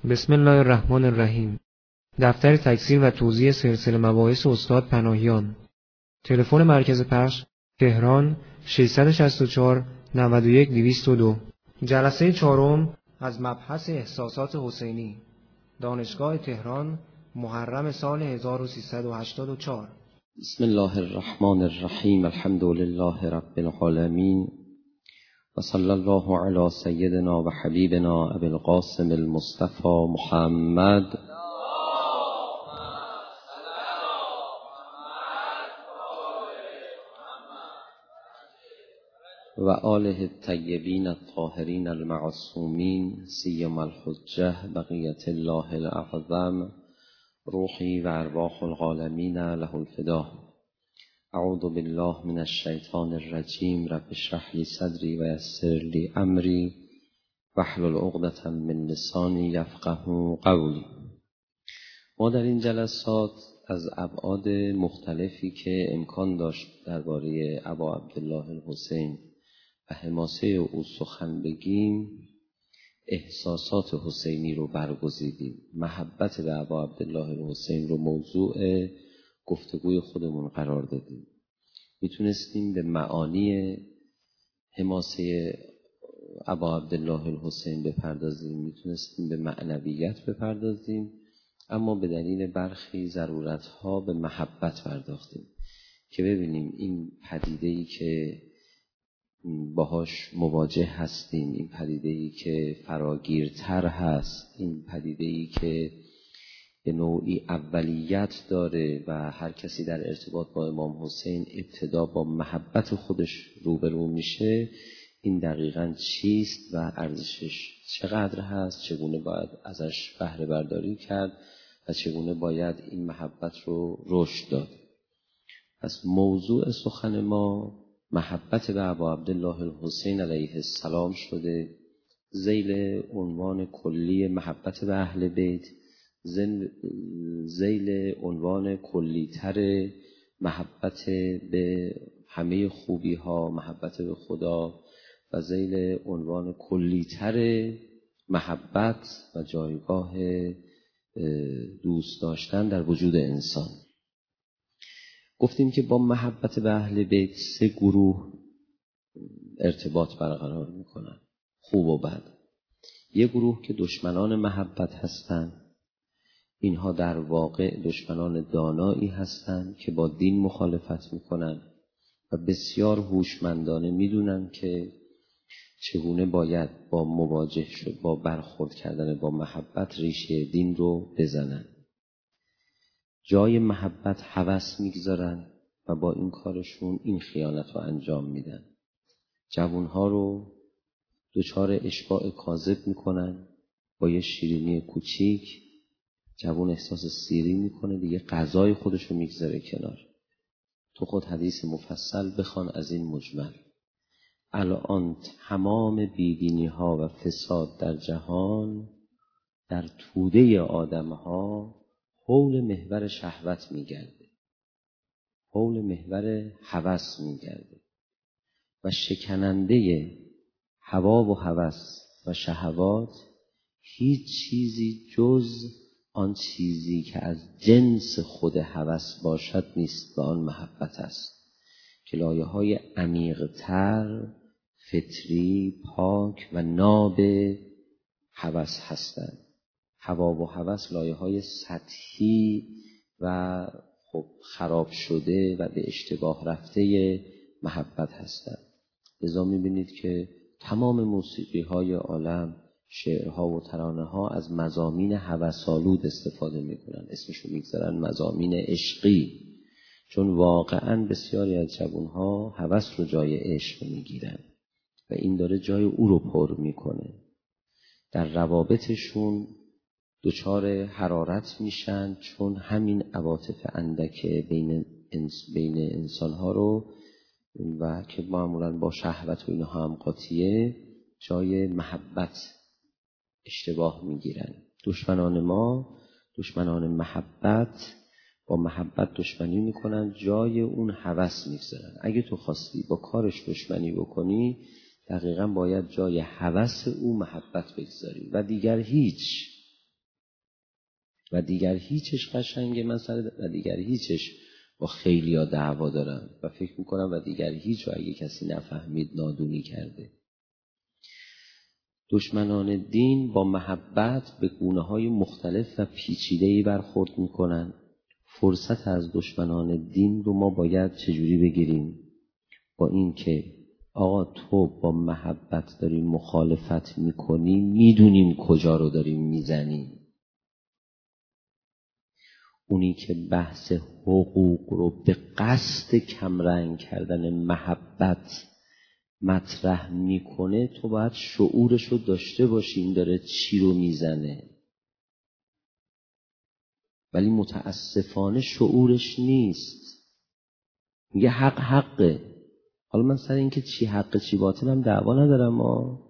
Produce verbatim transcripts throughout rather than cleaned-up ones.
بسم الله الرحمن الرحیم. دفتر تکثیر و توزیع سلسله مباحث استاد پناهیان. تلفن مرکز پخش تهران ششصد و شصت و چهار نود و یک دویست و دو. جلسه چهارم از مبحث احساسات حسینی، دانشگاه تهران، محرم سال هزار و سیصد و هشتاد و چهار. بسم الله الرحمن الرحیم. الحمد لله رب العالمین و صلی الله علی سیدنا و حبیبنا ابی القاسم المصطفى محمد و آله الطیبین الطاهرین المعصومین سیما الحجه بقیت الله الاعظم روحی و ارواح العالمین له الفدا. اعوذ بالله من الشیطان الرجیم. رب اشرح لی صدری و یسر لی امری واحلل عقدة من لسانی یفقهوا قولی. ما در این جلسات از ابعاد مختلفی که امکان داشت درباره ابا عبدالله الحسین و حماسه او سخن بگیم، احساسات حسینی رو برگزیدیم. محبت به ابا عبدالله الحسین رو موضوع گفتگوی خودمون قرار دادیم. میتونستیم به معانی حماسه ابا عبدالله الحسین بپردازیم، میتونستیم به معنویت بپردازیم، اما به دلیل برخی ضرورتها به محبت پرداختیم که ببینیم این پدیده‌ای که باهاش مواجه هستیم، این پدیده‌ای که فراگیرتر هست، این پدیده‌ای که به نوعی اولیت داره و هر کسی در ارتباط با امام حسین ابتدا با محبت خودش روبرو میشه، این دقیقاً چیست و ارزشش چقدر هست، چگونه باید ازش بهره برداری کرد و چگونه باید این محبت رو رشد داد. پس موضوع سخن ما محبت به ابا عبدالله الحسین علیه السلام شده، ذیل عنوان کلی محبت به اهل بیت، ذیل عنوان کلی‌تر محبت به همه خوبی ها، محبت به خدا، و ذیل عنوان کلی‌تر محبت و جایگاه دوست داشتن در وجود انسان. گفتیم که با محبت به اهل بیت سه گروه ارتباط برقرار میکنن، خوب و بد. یه گروه که دشمنان محبت هستن، اینها در واقع دشمنان دانایی هستند که با دین مخالفت میکنن و بسیار هوشمندانه میدونن که چگونه باید با مواجه شد با برخورد کردن با محبت ریشه دین رو بزنن. جای محبت هوس میگذارن و با این کارشون این خیانت رو انجام میدن. جوانها رو دچار اشباع کاذب میکنن، با یه شیرینی کوچیک جوان احساس سیری میکنه، دیگه غذای خودشو میگذاره کنار. تو خود حدیث مفصل بخوان از این مجمل. الان تمام بیدینی ها و فساد در جهان در توده آدم ها حول محور شهوت میگرده، حول محور هوس میگرده و شکننده هوا و هوس و شهوات هیچ چیزی جز آن چیزی که از جنس خود هوس باشد نیست و آن محبت است که لایه های عمیق تر، فطری، پاک و ناب هوس هستند. هوا و هوس لایه های سطحی و خب خراب شده و به اشتباه رفته محبت هستند. لذا می‌بینید که تمام موسیقی های عالم، شعرها و ترانه ها از مضامین هوس‌آلود استفاده میکنن، اسمشو میگذارن مضامین عشقی، چون واقعا بسیاری از جوانها هوس رو جای عشق میگیرن و این داره جای او رو پر میکنه. در روابطشون دچار حرارت میشن، چون همین عواطف اندک بین انس بین انسانها رو و که معمولا با شهوت و اینها هم قاطیه، جای محبت اشتباه میگیرن. دشمنان ما، دشمنان محبت، با محبت دشمنی میکنن، جای اون هوس میگذارن. اگه تو خواستی با کارش دشمنی بکنی، دقیقاً باید جای هوس او محبت بگذاری و دیگر هیچ. و دیگر هیچش قشنگه من سر و دیگر هیچش با خیلیا دعوا دارم و فکر میکنم و دیگر هیچ و اگه کسی نفهمید نادونی کرده. دشمنان دین با محبت به گونه‌های مختلف و پیچیده‌ای برخورد میکنن. فرصت از دشمنان دین رو ما باید چجوری بگیریم؟ با این که آقا تو با محبت داری مخالفت میکنی، میدونیم کجا رو داریم میزنیم. اونی که بحث حقوق رو به قصد کمرنگ کردن محبت مطرح میکنه، تو باید شعورش رو داشته باشی این داره چی رو میزنه. ولی متاسفانه شعورش نیست. میگه حق حقه. حالا من سر این که چی حقه چی باطلم دعوا ندارم، ما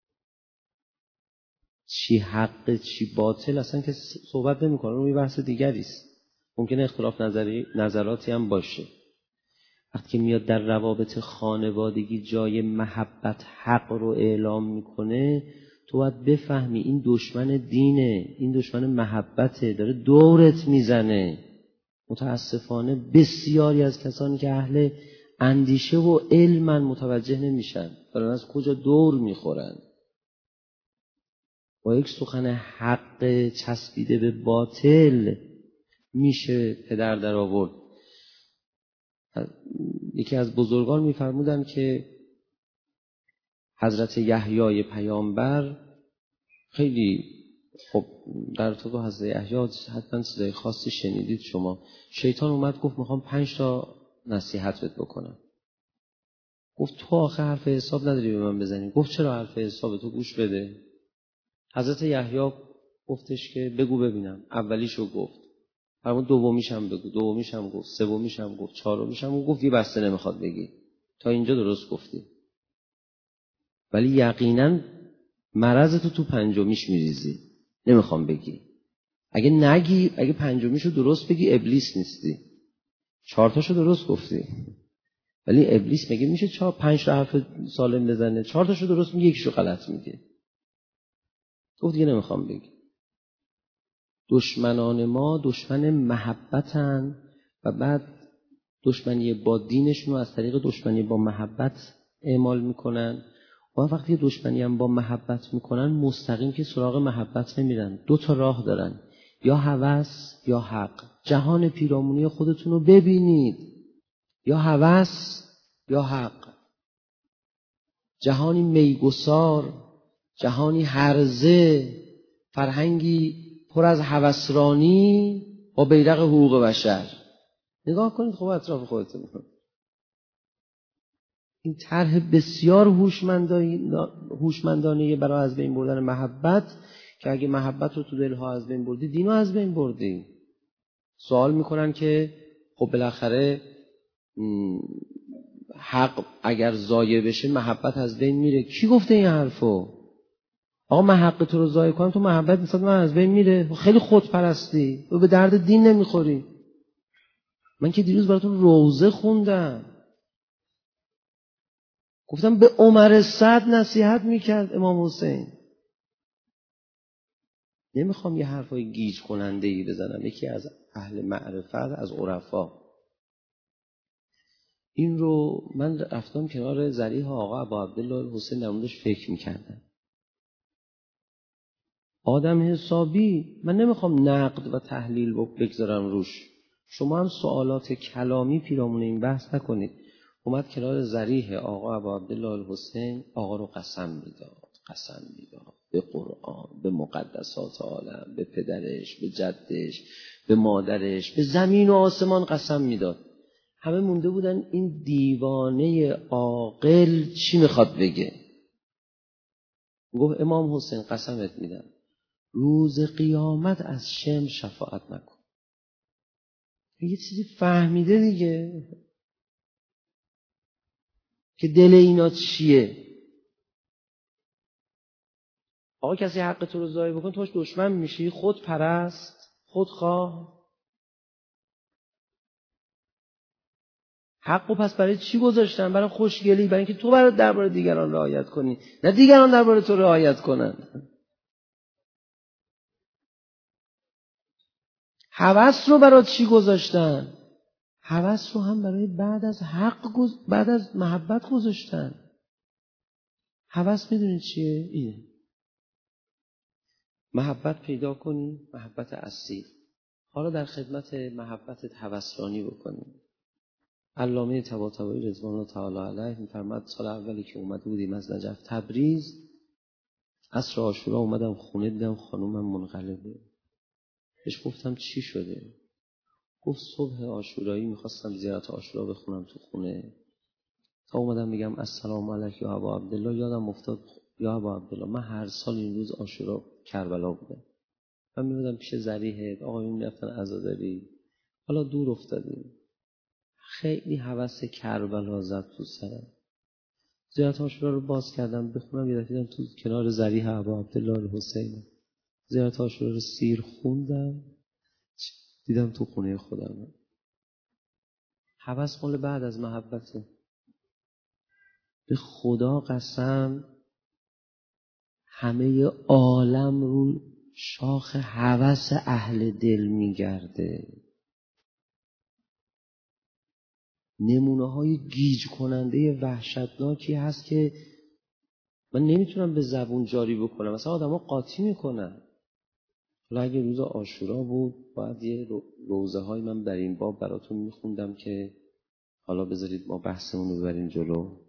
چی حقه چی باطل اصلا که صحبت نمی کنم، اون یه بحث دیگری است. ممکنه اختلاف نظری نظراتی هم باشه. وقتی که میاد در روابط خانوادگی جای محبت حق رو اعلام میکنه، تو باید بفهمی این دشمن دینه، این دشمن محبته، داره دورت میزنه. متاسفانه بسیاری از کسانی که اهل اندیشه و علمن متوجه نمیشن، دارن از کجا دور میخورن. با یک سخن حق چسبیده به باطل میشه پدر در آورد. یکی از بزرگان میفرمودن که حضرت یحیی پیامبر خیلی خب در تو حضرت یحیی حتما صدای خاصی شنیدید شما. شیطان اومد گفت میخوام پنج تا نصیحت بهت بکنم. گفت تو آخه حرف حساب نداری به من بزنی. گفت چرا حرف حساب؟ تو گوش بده. حضرت یحیی گفتش که بگو ببینم. اولیشو گفت، فرمود دومیش هم بگو، دومیش هم گفت، سومیش هم گفت، چهارمیش هم گفت. یه بسته نمیخواد بگی. تا اینجا درست گفتی، ولی یقینا مرض تو تو پنجمیش میریزی، نمیخوام بگی. اگه نگی، اگه پنجمیشو درست بگی ابلیس نیستی. چهارتاشو درست گفتی، ولی ابلیس میگه میشه چهار پنج تا حرف سالم بزنه، چهارتاشو درست میگه یکیشو غلط میگه. تو دیگه نمیخوام بگی. دشمنان ما دشمن محبتن و بعد دشمنی با دینشون رو از طریق دشمنی با محبت اعمال میکنن. و وقتی دشمنی هم با محبت میکنن مستقیم که سراغ محبت نمیرن. دو تا راه دارن، یا هوس یا حق. جهان پیرامونی خودتون رو ببینید، یا هوس یا حق. جهانی میگسار، جهانی هرزه، فرهنگی پر از هوسرانی با بیرق حقوق بشر. نگاه کنید خب اطراف خودتون. این طرح بسیار هوشمندانه برای از بین بردن محبت، که اگه محبت رو تو دلها از بین بردی، دینو از بین بردی. سوال میکنن که خب بالاخره حق اگر ضایع بشه محبت از بین میره. کی گفته این حرفو؟ آقا من حق تو رو ضایع کنم، تو محبت نسبت من از بین میره. خیلی خودپرستی، تو به درد دین نمیخوری. من که دیروز براتون روزه خوندم، گفتم به عمر سعد نصیحت میکرد امام حسین. نمیخوام یه حرفای گیج کننده ای بزنم. یکی از اهل معرفت، از عرفا، این رو من رفتم کنار ضریح آقا ابا عبدالله الحسین در موردش فکر میکردم. آدم حسابی من نمیخوام نقد و تحلیل بگذارم روش. شما هم سوالات کلامی پیرامون این بحث نکنید. اومد کنار ضریح آقا ابا عبدالله الحسین، آقا رو قسم میداد، قسم میداد به قرآن، به مقدسات عالم، به پدرش، به جدش، به مادرش، به زمین و آسمان قسم میداد. همه مونده بودن این دیوانه عاقل چی میخواد بگه. گفت امام حسین قسمت میدم روز قیامت از شم شفاعت نکن. یه چیزی فهمیده دیگه که دل اینا چیه. آقا کسی حق تو رو ضایع بکن، توش دشمن میشی، خود پرست، خودخواه. حقو پس برای چی گذاشتن؟ برای خوشگلی، برای اینکه تو برای درباره دیگران رعایت کنی، نه دیگران درباره تو رعایت کنن. هوس رو برای چی گذاشتن؟ هوس رو هم برای بعد از حق گز... بعد از محبت گذاشتن. هوس میدونید چیه؟ اینه. محبت پیدا کنی، محبت اصیل. حالا در خدمت محبتت هوسرانی بکنی. علامه طباطبایی رضوان الله تعالی علیه میفرماد سال اولی که اومده بودیم از نجف تبریز، عصر عاشورا اومدم خونه دیدم خانومم منقلبه. بهش گفتم چی شده؟ گفت صبح عاشورایی میخواستم زیارت عاشورا بخونم تو خونه، تا اومدم میگم السلام علیک یا ابا عبدالله، یادم افتاد یا ابا عبدالله من هر سال این روز عاشورا کربلا بودم. من میمدم پیش ذریحه، آقایون میرفتن عزاداری، حالا دور افتادیم. خیلی هوس کربلا زد تو سرم. زیارت عاشورا رو باز کردم بخونم، یه دیدم تو کنار ذریحه ابا عبدالله الحسین. زیارت عاشورا رو سیر خوندم، دیدم تو خونه خودم. هوس مال بعد از محبته. به خدا قسم همه عالم رو شاخ هوس اهل دل میگرده. نمونه های گیج کننده وحشتناکی هست که من نمیتونم به زبون جاری بکنم. مثلا آدم ها قاطی میکنن. حالا اگه روز عاشورا بود باید یه روزه های من در این باب براتون میخوندم که حالا بذارید ما بحثمون رو ببریم جلو.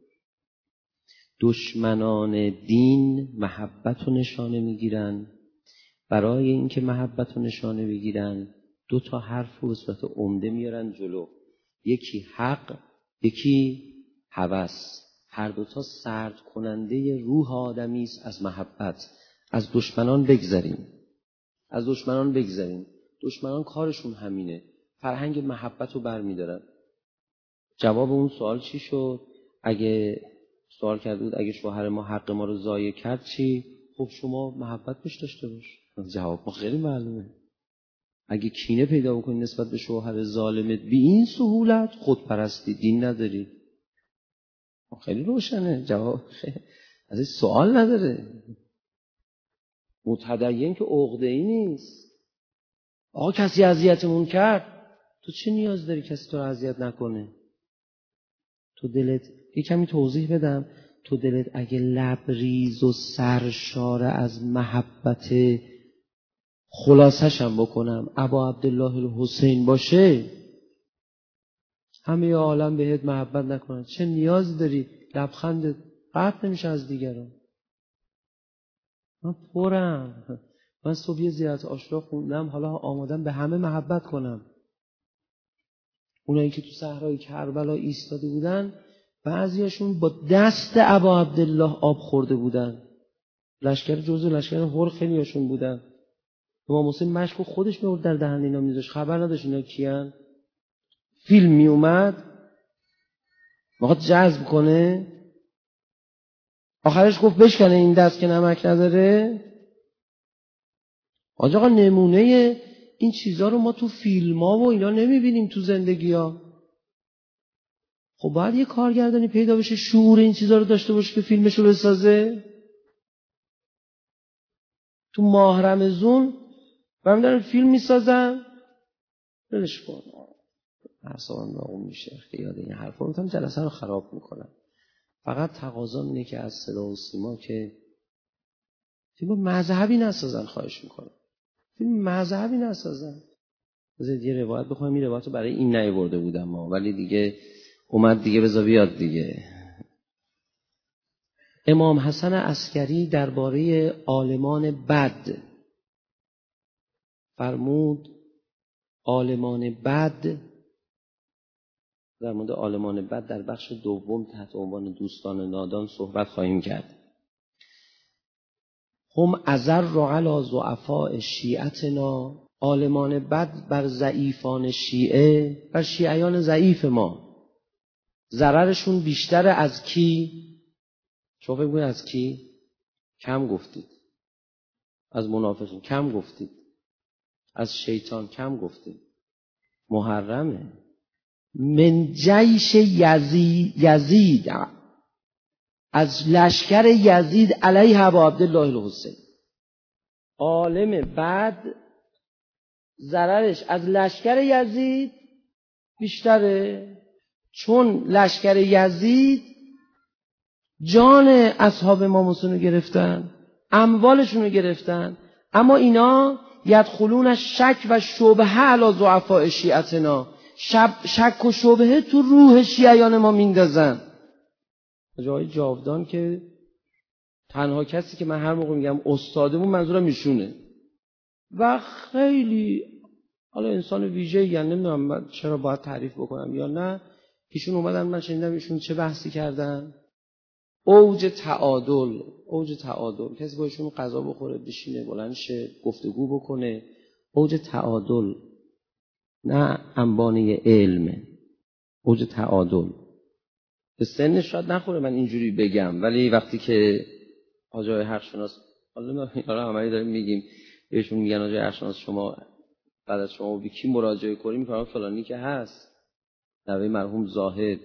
دشمنان دین محبت رو نشانه میگیرن. برای اینکه محبت رو نشانه بگیرن دو تا حرف رو به صورت عمده میارن جلو. یکی حق، یکی هوس. هر دوتا سرد کننده روح آدمی است از محبت. از دشمنان بگذریم. از دشمنان بگذریم. دشمنان کارشون همینه. فرهنگ محبت رو برمیدارن. جواب اون سوال چی شد؟ اگه سوال کرده بود اگه شوهر ما حق ما رو ضایع کرد چی؟ خب شما محبت بهش داشته باش. جواب ما خیلی معلومه. اگه کینه پیدا بکنی نسبت به شوهر ظالمت بی این سهولت، خودپرستی، دین نداری. خیلی روشنه جواب. از این سوال نداره. متدین که عقده‌ای نیست. آقا کسی اذیتمون کرد، تو چه نیاز داری کسی تو رو اذیت نکنه؟ تو دلت یه کمی توضیح بدم. تو دلت اگه لبریز و سرشار از محبت، خلاصش هم بکنم، ابا عبدالله الحسین باشه، همه عالم بهت محبت نکنن، چه نیاز داری لبخندت قطع نمیشه از دیگران؟ من پرم. من صبح یه زیارت عاشورا خوندم، حالا آمادم به همه محبت کنم. اونایی که تو صحرای کربلا ایستاده بودن بعضیاشون با دست ابا عبدالله آب خورده بودن. لشکر جزو لشکر هر خیلی هاشون بودن. امام حسین مشکو خودش میورد در دهن اینا میذاشت، خبر نداشت اینا کیان. فیلم می اومد میخواد جذب کنه، آخرش گفت بشکنه این دست که نمک نداره. آقا نمونه این چیزا رو ما تو فیلم ها و اینا نمیبینیم تو زندگی ها. خب باید یه کارگردانی پیدا بشه شعور این چیزا رو داشته باشه که فیلمشو بسازه. تو ماه رمضان برام دارن فیلم میسازن، ولش کن، اعصابم داغون میشه که یاد این حرفا رو میتونم جلسه رو خراب میکنم. فقط تقاضا اینه که از صدا و سیما که فیلم مذهبی نسازن، خواهش میکنم. فیلم مذهبی نسازن. بذارید یه روایت بخونم. این روایت رو برای این نیاورده بودم ما، ولی دیگه اومد دیگه، بذار بیاد دیگه. امام حسن عسکری درباره عالمان بد فرمود، عالمان بد، در مورد عالمان بد در بخش دوم تحت عنوان دوستان نادان صحبت خواهیم کرد. هم اضر علی ضعفاء شیعتنا، عالمان بد بر ضعیفان شیعه، بر شیعیان ضعیف ما ضررشون بیشتر از کی؟ شما فکر می‌کنید از کی؟ کم گفتید. از منافقین کم گفتید. از شیطان کم گفتید. محرمه. من جیش یزید, یزید از لشکر یزید علیه ابا عبدالله الحسین. عالم بعد ضررش از لشکر یزید بیشتره، چون لشکر یزید جان اصحاب امام حسین رو گرفتن، اموالشون رو گرفتن، اما اینا یدخلون شک و شبهه علی ضعفاء شیعتنا، شب شک و شبهه تو روح شیعیان ما میندازن. جای جاودان که تنها کسی که من هر موقع میگم استادمون منظورم ایشونه و خیلی حالا انسان ویژه، یعنی نمیدونم من چرا باید تعریف بکنم یا نه، ایشون اومدن من شنیدم ایشون چه بحثی کردن، اوج تعادل، اوج تعادل، کسی با ایشون غذا بخوره بشینه بلند شه گفتگو بکنه، اوج تعادل، نه انبانه علم، اوج تعادل. به سنش شاید نخوره من اینجوری بگم، ولی وقتی که آجای حق شناس، حالا اینا همه داریم میگیم، بهشون میگن آجای حق شناس شما بعد از شما به کی مراجعه کنیم، میگن فلانی که هست، نوه مرحوم زاهد،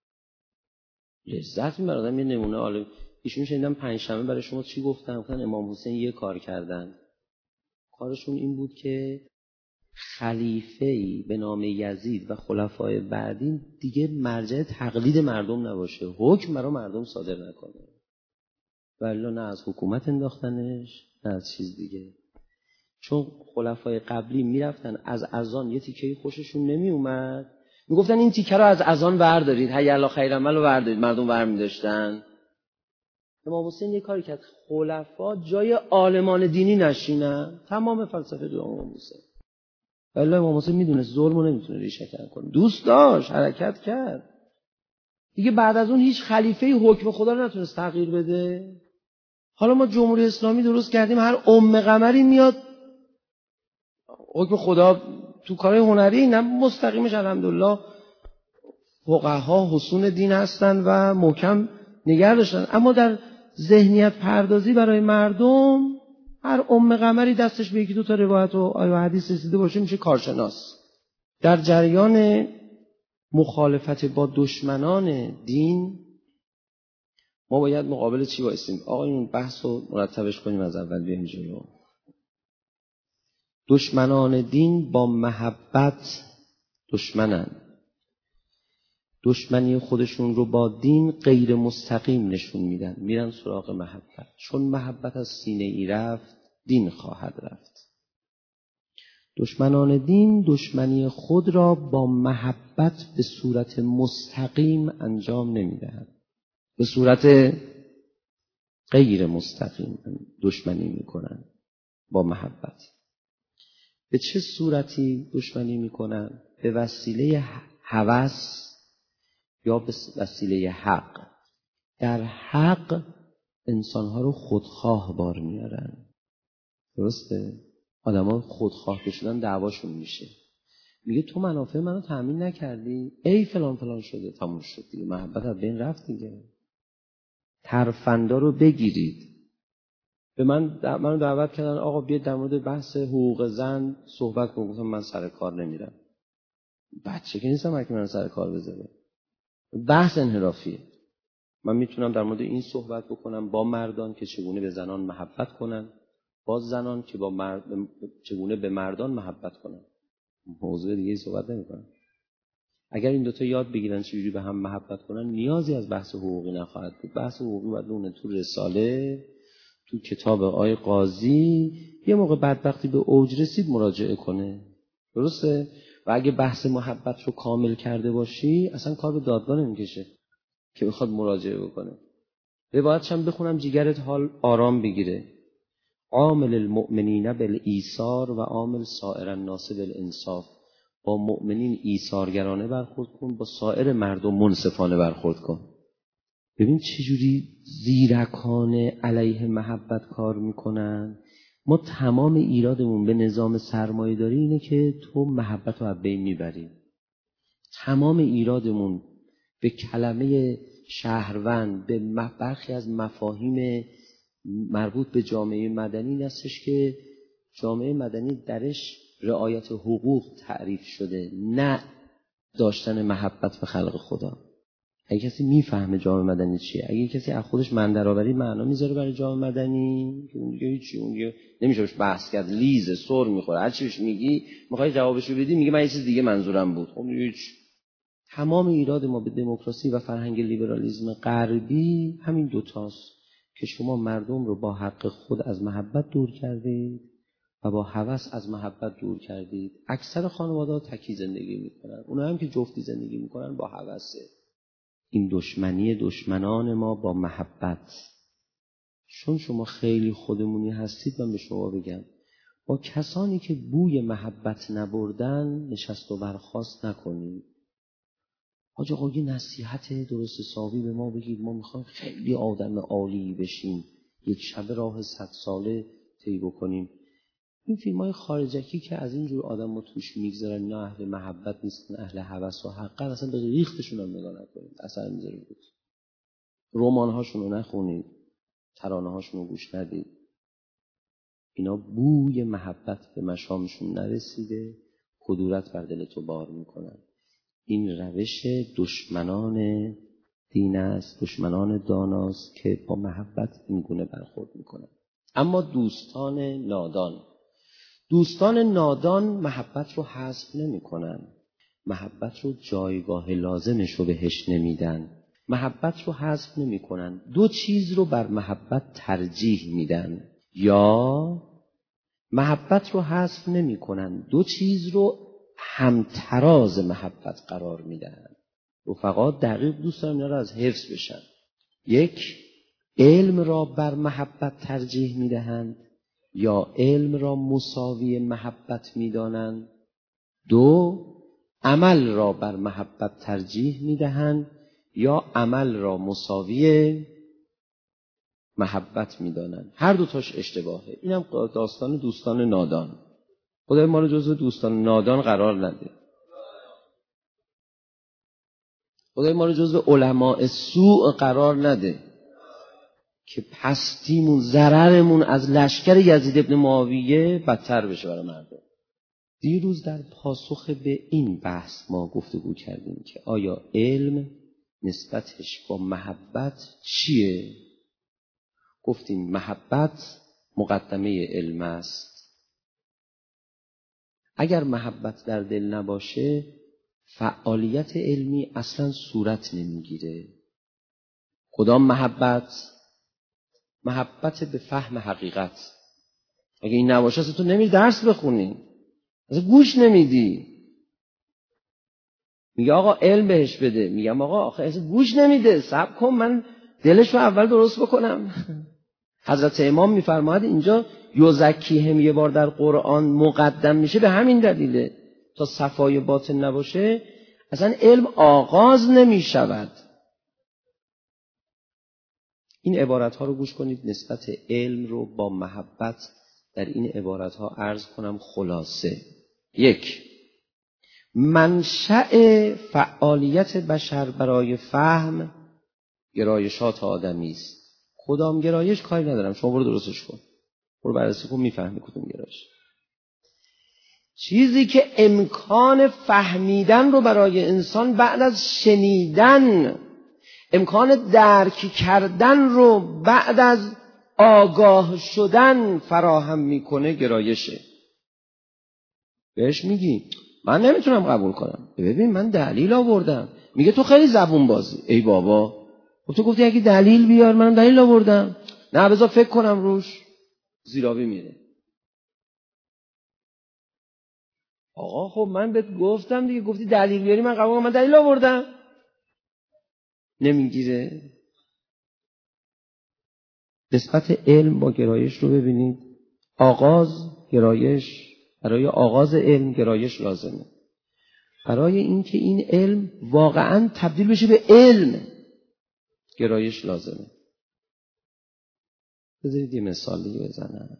لذت میبره آدم. یه نمونه عالم ایشون شنیدم پنجشنبه برای شما چی گفتن؟ گفتن امام حسین یه کار کردن، کارشون این بود که خلیفه‌ای به نام یزید و خلفای بعدی دیگه مرجع تقلید مردم نباشه، حکم برای مردم صادر نکنه. ولی نه از حکومت انداختنش نه از چیز دیگه، چون خلفای قبلی میرفتن از اذان یه تیکه‌ای خوششون نمی اومد میگفتن این تیکه رو از اذان بردارید، حی الا خیر عمل رو بردارید، مردم برمی‌داشتن. امام حسین یه کاری کرد، خلفا جای عالمان دینی نشینن، تمام فلسفه دو امام حسین. ولی امام حسین میدونه ظلمو نمیتونه ریشه کن کنه، دوست داشت حرکت کرد دیگه. بعد از اون هیچ خلیفه‌ای حکم خدا رو نتونست تغییر بده. حالا ما جمهوری اسلامی درست کردیم، هر ام قمری میاد حکم خدا تو کارهای هنری، نه مستقیمش الحمدلله فقها حصون دین هستن و محکم نگه داشتن، اما در ذهنیت پردازی برای مردم هر ام قمری دستش به یکی دو تا روایت و آیه و حدیث رسیده باشه میشه کارشناس. در جریان مخالفت با دشمنان دین ما باید مقابل چی بایستیم؟ آقا این بحث رو مرتبش کنیم از اول بیایم جلو. دشمنان دین با محبت دشمنن، دشمنی خودشون رو با دین غیر مستقیم نشون میدن، میرن سراغ محبت، چون محبت از سینه ای رفت دین خواهد رفت. دشمنان دین دشمنی خود را با محبت به صورت مستقیم انجام نمیدهند، به صورت غیر مستقیم دشمنی میکنن با محبت. به چه صورتی دشمنی میکنن؟ به وسیله هوس یا به وسیله حق. در حق انسانها رو خودخواه بار میارن، درسته؟ آدم ها خودخواه که شدن دعواشون میشه، میگه تو منافع منو تأمین نکردی، ای فلان فلان شده، تموم شد دیگه، محبت از بین رفت دیگه. ترفندا رو بگیرید. به من منو دعوت کردن آقا بیاد در مورد بحث حقوق زن صحبت کنم، گفتم من سر کار نمیرم، بچه که نیستم که من سر کار بذاره، بحث انحرافیه. من میتونم در مورد این صحبت بکنم با مردان که چگونه به زنان محبت کنن، با زنان که با مرد چگونه به مردان محبت کنن. موضوع دیگه صحبت نمی‌کنم. اگر این دوتا یاد بگیرن چجوری به هم محبت کنن، نیازی از بحث حقوقی نخواهد بود. بحث حقوقی باید اون تو رساله، تو کتاب آقای قاضی، یه موقع بدبختی به اوج رسید مراجعه کنه، درسته؟ و اگه بحث محبت رو کامل کرده باشی اصلا کار به دادگاه نمیکشه که بخواد مراجعه بکنه. روایتش هم بخونم جیگرت حال آرام بگیره. عامل المؤمنین بالایثار و عامل سائر الناس بالانصاف. با مؤمنین ایثارگرانه برخورد کن، با سایر مردم منصفانه برخورد کن. ببین چجوری زیرکانه علیه محبت کار میکنن. ما تمام ایرادمون به نظام سرمایه‌داری اینه که تو محبت رو از بین میبری. تمام ایرادمون به کلمه شهروند، به برخی از مفاهیم مربوط به جامعه مدنی این هستش که جامعه مدنی درش رعایت حقوق تعریف شده، نه داشتن محبت به خلق خدا. اگه کسی میفهمه جامعه مدنی چیه، اگه کسی از خودش من درآوری معنا میذاره برای جامعه مدنی که اون دیگه هیچی، اون دیگه نمیشه بهش بحث کرد، لیزه سر میخوره، هر چیش میگی میخوای جوابشو بدی میگه من یه چیز دیگه منظورم بود. خب هیچ. تمام ایراد ما به دموکراسی و فرهنگ لیبرالیسم غربی همین دوتاست که شما مردم رو با حق خود از محبت دور کردید و با هوس از محبت دور کردید. اکثر خانواده‌ها تکی زندگی میکنن، اونها هم که جفتی زندگی میکنن با هوسه. این دشمنی دشمنان ما با محبت. چون شما خیلی خودمونی هستید، من به شما بگم با کسانی که بوی محبت نبردن نشست و برخاست نکنید. حاج آقا یه نصیحت درست حسابی به ما بگید، ما میخوایم خیلی آدم عالی بشیم، یک شب راه صد ساله طی بکنیم. این فیلم های خارجکی که از اینجور آدم ما توش میگذارن، نه اهل محبت نیستن، اهل هوس و حقا، اصلا به ریختشون هم نگاه نکنید، اثر میذاره بود. رمان هاشون رو نخونید، ترانه هاشون رو گوش ندید. اینا بوی محبت به مشامشون نرسیده، کدورت بر دل تو بار میکنن. این روش دشمنان دین است، دشمنان داناست که با محبت این گونه برخورد میکنن. اما دوستان نادان دوستان نادان محبت رو حذف نمی کنن، محبت رو جایگاه لازمش رو بهش نمیدن، محبت رو حذف نمی کنن، دو چیز رو بر محبت ترجیح میدن. یا محبت رو حذف نمی کنن، دو چیز رو همتراز محبت قرار میدن. رفقا دقیق دوست دارم اینا رو از حفظ بشن. یک، علم را بر محبت ترجیح میدهند یا علم را مساوی محبت میدانند. دو، عمل را بر محبت ترجیح میدهند یا عمل را مساوی محبت میدانند. هر دو تاش اشتباهه. اینم داستان دوستان نادان. خدای ما رو جزو دوستان نادان قرار نده. خدای ما رو جزو علماء سوء قرار نده که پستیمون، ضررمون از لشکر یزید ابن معاویه بدتر بشه برای مردم. دیروز در پاسخ به این بحث ما گفتگو کردیم که آیا علم نسبتش با محبت چیه؟ گفتیم محبت مقدمه علم است. اگر محبت در دل نباشه فعالیت علمی اصلا صورت نمیگیره. کدام محبت؟ محبت به فهم حقیقت. اگه این نباشه اصلا تو نمیری درس بخونی، اصلا گوش نمیدی. میگه آقا علم بهش بده، میگم آقا آخه اصلا گوش نمیده، صبر کن من دلش رو اول درست بکنم. حضرت امام میفرماید اینجا یزکیهم یه بار در قرآن مقدم میشه به همین دلیله، تا صفای باطن نباشه اصلا علم آغاز نمیشود. این عبارت ها رو گوش کنید، نسبت علم رو با محبت در این عبارت ها عرض کنم خلاصه. یک، منشأ فعالیت بشر برای فهم گرایشات آدمی است. کدام گرایش کاری ندارم، شما برو درستش کن، برو بررسی کن، میفهمی کدوم گرایش. چیزی که امکان فهمیدن رو برای انسان بعد از شنیدن، امکان درک کردن رو بعد از آگاه شدن فراهم میکنه گرایشه. بهش میگی من نمیتونم قبول کنم، ببین من دلیل آوردم، میگه تو خیلی زبون بازی. ای بابا خب تو گفتی اگه دلیل بیار، منم دلیل آوردم. نه بذار فکر کنم روش. زیرابی میره. آقا خب من بهت گفتم دیگه، گفتی دلیل بیاری من قبول کنم، من دلیل آوردم. نمیگیره. نسبت علم با گرایش رو ببینید. آغاز گرایش، برای آغاز علم گرایش لازمه. برای اینکه این علم واقعا تبدیل بشه به علم گرایش لازمه. بذارید یه مثالی بزنم.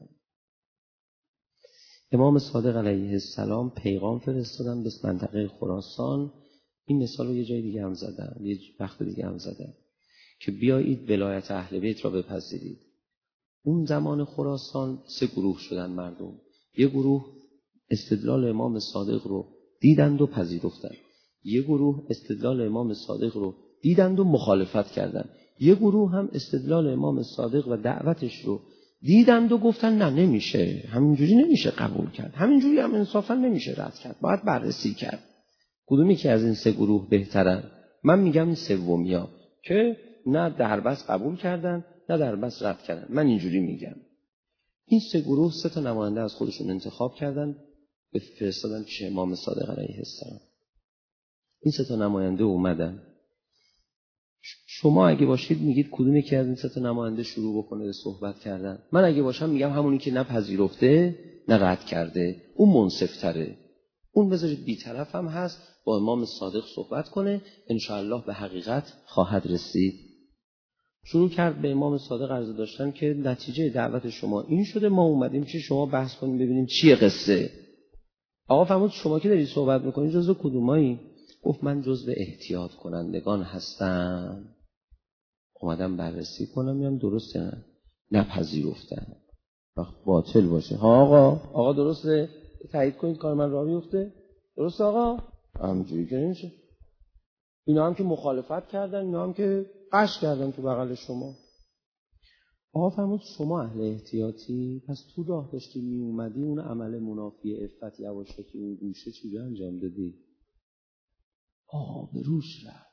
امام صادق علیه السلام پیغام فرستادن به منطقه خراسان. این مثال رو یه جای دیگه هم زدم، یه وقت دیگه هم زدم که بیایید ولایت اهل بیت را بپذیرید. اون زمان خراسان سه گروه شدن مردم. یه گروه استدلال امام صادق رو دیدند و پذیرفتند. یه گروه استدلال امام صادق رو دیدند و مخالفت کردند. یه گروه هم استدلال امام صادق و دعوتش رو دیدند و گفتن نه نمیشه، همینجوری نمیشه قبول کرد، همینجوری هم انصافا نمیشه رد کرد، باید بررسی کرد. کدومی که از این سه گروه بهترن؟ من میگم این سومیا که نه دربست قبول کردن نه دربست رد کردن. من اینجوری میگم این سه گروه سه تا نماینده از خودشون انتخاب کردن، به فرستادن پیش امام صادق علیه السلام. این سه تا نماینده اومدن. شما اگه باشید میگید کدومی که از این سه تا نماینده شروع بکنه به صحبت کردن؟ من اگه باشم میگم همونی که نه پذیرفته نه رد کرده، اون منصف‌تره. اون بذارید بی‌طرف هم هست، با امام صادق صحبت کنه، انشاءالله به حقیقت خواهد رسید. شروع کرد به امام صادق عرض داشتن که نتیجه دعوت شما این شده، ما اومدیم که شما بحث کنیم ببینیم چیه قصه. آقا فرمود شما که دارید صحبت میکنید جزو کدومایی؟ گفت من جزو احتیاط کنندگان هستم، اومدم بررسی کنم میام درسته نه نپذیرفتن وقت باطل باشه. ها آقا آقا درسته، تایید کنید کار من راه بیفته، درسته آقا؟ همینجوری که نمیشه. اینا هم که مخالفت کردن، اینا هم که قش کردن تو بغل شما. آقا فرمود شما اهل احتیاطی، پس تو راه داشتی می اومدی اون عمل منافی عفت یواشکی اون گوشه چیزی انجام دادی؟ آقا به روش رفت.